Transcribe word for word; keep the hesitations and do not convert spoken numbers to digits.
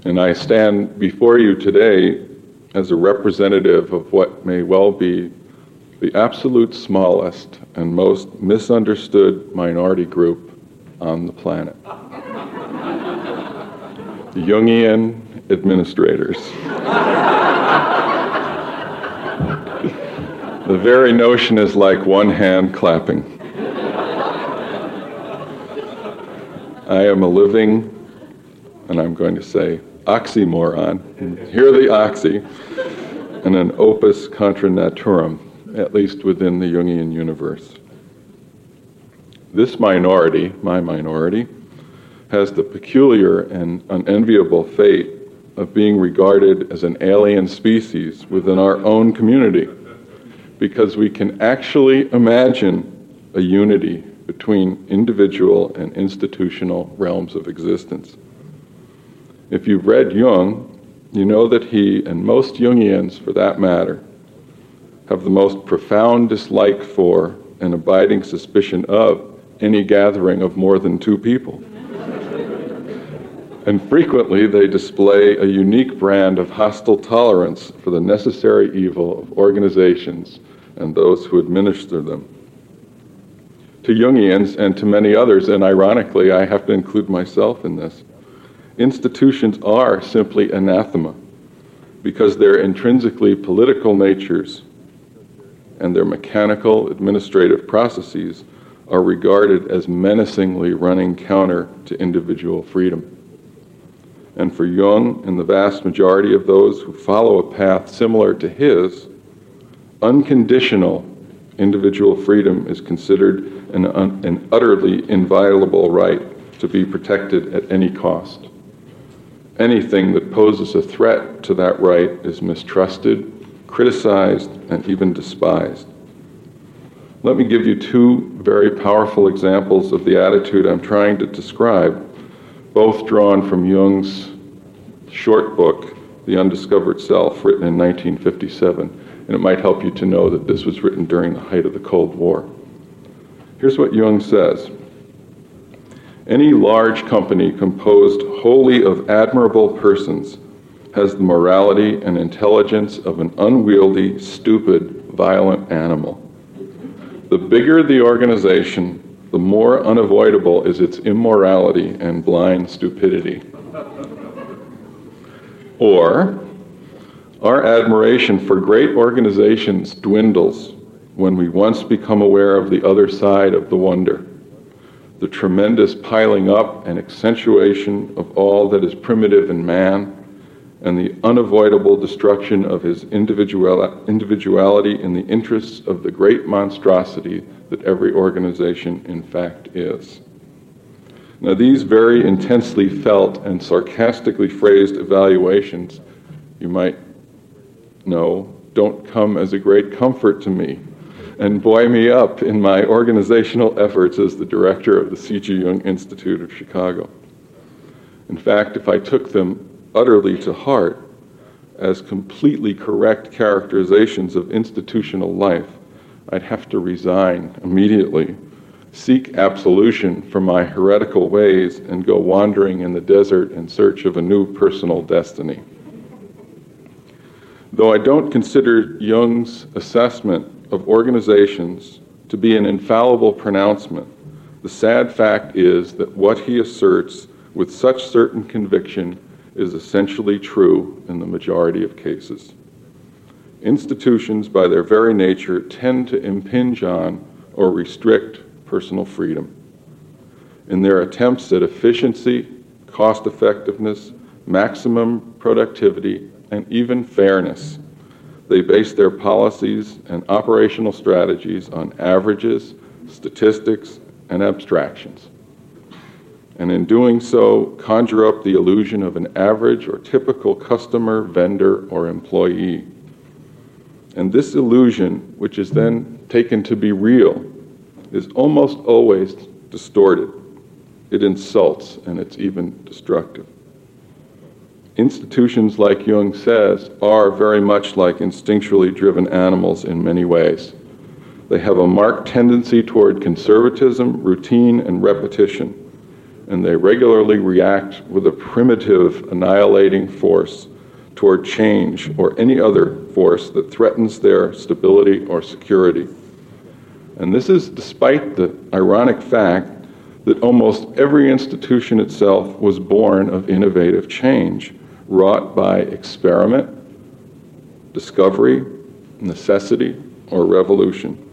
And I stand before you today as a representative of what may well be the absolute smallest and most misunderstood minority group on the planet. The Jungian administrators. The very notion is like one hand clapping. I am a living, and I'm going to say, oxymoron. Hear the oxy, and an opus contra naturam, at least within the Jungian universe. This minority, my minority, has the peculiar and unenviable fate of being regarded as an alien species within our own community, because we can actually imagine a unity between individual and institutional realms of existence. If you've read Jung, you know that he, and most Jungians for that matter, have the most profound dislike for and abiding suspicion of any gathering of more than two people. And frequently they display a unique brand of hostile tolerance for the necessary evil of organizations and those who administer them. To Jungians and to many others, and ironically I have to include myself in this, institutions are simply anathema because their intrinsically political natures and their mechanical administrative processes are regarded as menacingly running counter to individual freedom. And for Jung and the vast majority of those who follow a path similar to his, unconditional individual freedom is considered an, un, an utterly inviolable right to be protected at any cost. Anything that poses a threat to that right is mistrusted, criticized, and even despised. Let me give you two very powerful examples of the attitude I'm trying to describe, both drawn from Jung's short book, The Undiscovered Self, written in nineteen fifty-seven, and it might help you to know that this was written during the height of the Cold War. Here's what Jung says. Any large company composed wholly of admirable persons has the morality and intelligence of an unwieldy, stupid, violent animal. The bigger the organization, the more unavoidable is its immorality and blind stupidity. Or, our admiration for great organizations dwindles when we once become aware of the other side of the wonder, the tremendous piling up and accentuation of all that is primitive in man, and the unavoidable destruction of his individual, individuality in the interests of the great monstrosity that every organization in fact is. Now, these very intensely felt and sarcastically phrased evaluations, you might know, don't come as a great comfort to me and buoy me up in my organizational efforts as the director of the C G. Jung Institute of Chicago. In fact, if I took them utterly to heart as completely correct characterizations of institutional life, I'd have to resign immediately, seek absolution from my heretical ways, and go wandering in the desert in search of a new personal destiny. Though I don't consider Jung's assessment of organizations to be an infallible pronouncement, the sad fact is that what he asserts with such certain conviction is essentially true in the majority of cases. Institutions, by their very nature, tend to impinge on or restrict personal freedom. In their attempts at efficiency, cost effectiveness, maximum productivity, and even fairness, they base their policies and operational strategies on averages, statistics, and abstractions. And in doing so, conjure up the illusion of an average or typical customer, vendor, or employee. And this illusion, which is then taken to be real, is almost always distorted. It insults, and it's even destructive. Institutions, like Jung says, are very much like instinctually driven animals in many ways. They have a marked tendency toward conservatism, routine, and repetition. and they regularly react with a primitive, annihilating force toward change or any other force that threatens their stability or security. And this is despite the ironic fact that almost every institution itself was born of innovative change, wrought by experiment, discovery, necessity, or revolution.